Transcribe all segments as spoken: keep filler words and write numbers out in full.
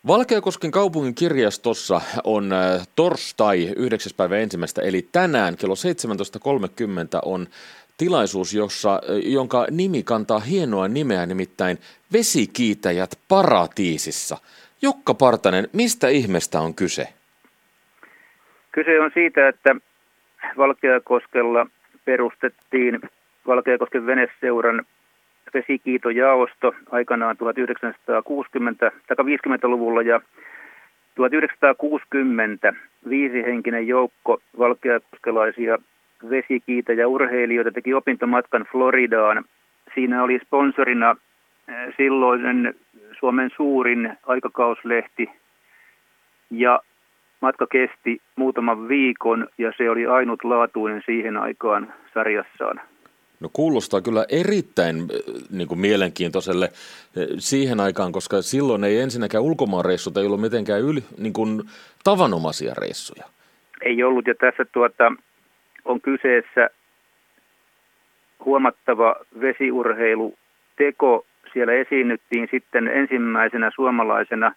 Valkeakosken kaupungin kirjastossa on äh, torstai yhdeksäs päivä ensimmäistä, eli tänään kello seitsemäntoista kolmekymmentä on tilaisuus, jossa, äh, jonka nimi kantaa hienoa nimeä, nimittäin Vesikiitäjät paratiisissa. Jukka Partanen, mistä ihmeestä on kyse? Kyse on siitä, että Valkeakoskella perustettiin Valkeakosken veneseuran vesikiitojaosto aikanaan tuhatyhdeksänsataakuusikymmentä- tai viisikymmentäluvulla ja tuhatyhdeksänsataakuusikymmentä viisihenkinen joukko valkeakoskelaisia vesikiitäjäurheilijoita teki opintomatkan Floridaan. Siinä oli sponsorina silloinen Suomen suurin aikakauslehti ja matka kesti muutaman viikon ja se oli ainutlaatuinen siihen aikaan sarjassaan. No kuulostaa kyllä erittäin niin kuin mielenkiintoiselle siihen aikaan, koska silloin ei ensinnäkään ulkomaanreissut ei ollut mitenkään yli, niin kuin tavanomaisia reissuja. Ei ollut, ja tässä tuota, on kyseessä huomattava vesiurheiluteko. Siellä esiinnyttiin sitten ensimmäisenä suomalaisena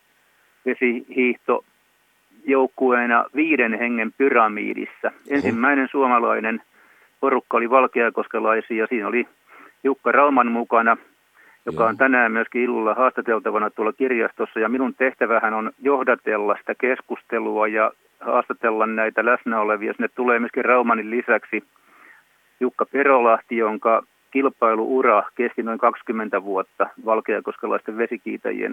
vesihiihtojoukkueena viiden hengen pyramiidissa. Ensimmäinen suomalainen porukka oli valkeakoskelaisia. Siinä oli Jukka Rauman mukana, joka on tänään myöskin illalla haastateltavana tuolla kirjastossa. Ja minun tehtävähän on johdatella sitä keskustelua ja haastatella näitä läsnä olevia. Sinne tulee myöskin Raumanin lisäksi Jukka Perolahti, jonka kilpailuura kesti noin kaksikymmentä vuotta valkeakoskelaisten vesikiitäjien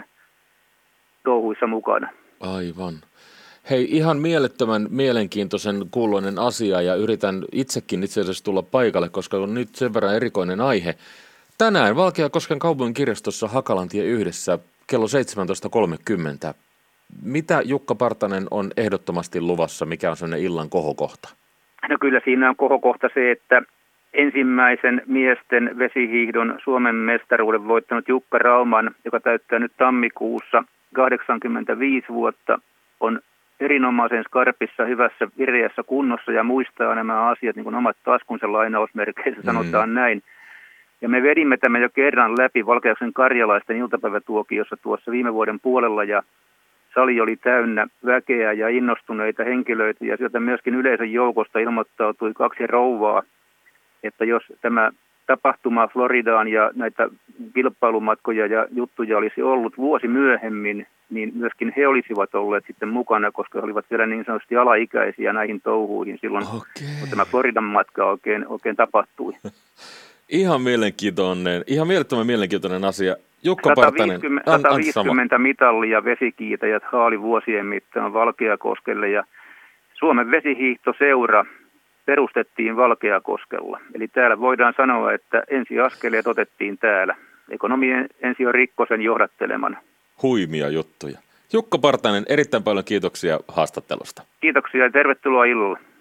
touhuissa mukana. Aivan. Hei, ihan mielettömän mielenkiintoisen kuuloinen asia ja yritän itsekin itse asiassa tulla paikalle, koska on nyt sen verran erikoinen aihe. Tänään Valkeakosken kaupungin kirjastossa Hakalantie yhdessä kello seitsemäntoista kolmekymmentä. Mitä Jukka Partanen on ehdottomasti luvassa, mikä on sellainen illan kohokohta? No kyllä siinä on kohokohta se, että ensimmäisen miesten vesihiihdon Suomen mestaruuden voittanut Jukka Rauman, joka täyttää nyt tammikuussa kahdeksankymmentäviisi vuotta, on erinomaisen skarpissa, hyvässä, vireässä kunnossa ja muistaa nämä asiat niin kuin omat taskunsa lainausmerkeissä, sanotaan mm. näin. Ja me vedimme tämän jo kerran läpi Valkeakosken karjalaisten iltapäivätuokiossa tuossa viime vuoden puolella ja sali oli täynnä väkeä ja innostuneita henkilöitä ja sieltä myöskin yleisön joukosta ilmoittautui kaksi rouvaa, että jos tämä tapahtuma Floridaan ja näitä kilpailumatkoja ja juttuja olisi ollut vuosi myöhemmin, niin myöskin he olisivat olleet sitten mukana, koska he olivat vielä niin sanotusti alaikäisiä näihin touhuihin silloin, okay. kun tämä Floridan matka oikein, oikein tapahtui. Ihan mielenkiintoinen, ihan mielettömän mielenkiintoinen asia. Jukka Partanen, sata viisikymmentä mitallia vesikiitäjät haali vuosien mittaan Valkeakoskelle ja Suomen vesihiihtoseura perustettiin Valkeakoskella. Eli täällä voidaan sanoa, että ensiaskeleet otettiin täällä. Ekonomi ensi on Rikkosen johdattelemana. Huimia juttuja. Jukka Partanen, erittäin paljon kiitoksia haastattelusta. Kiitoksia ja tervetuloa illalla.